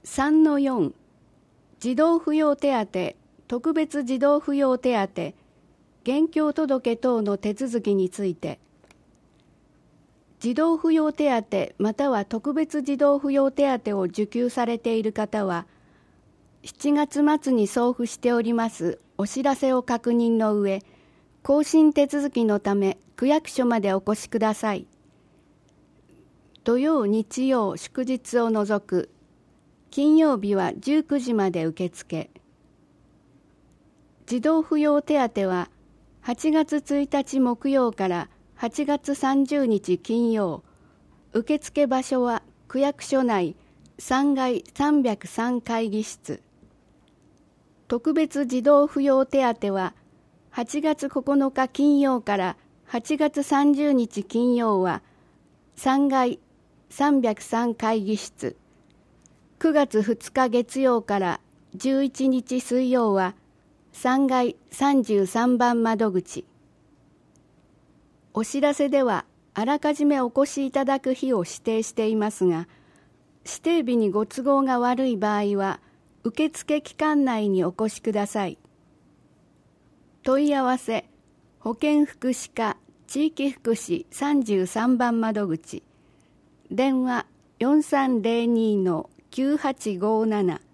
3-4 児童扶養手当特別児童扶養手当現況届等の手続きについて、児童扶養手当または特別児童扶養手当を受給されている方は、7月末に送付しておりますお知らせを確認の上、更新手続きのため区役所までお越しください。土曜、日曜、祝日を除く金曜日は19時まで受付。児童扶養手当は8月1日木曜から8月30日金曜、受付場所は区役所内3階303会議室。特別児童扶養手当は8月9日金曜から8月30日金曜は3階303会議室。9月2日月曜から11日水曜は3階33番窓口。お知らせではあらかじめお越しいただく日を指定していますが、指定日にご都合が悪い場合は受付期間内にお越しください。問い合わせ保健福祉課地域福祉33番窓口、電話 4302-9857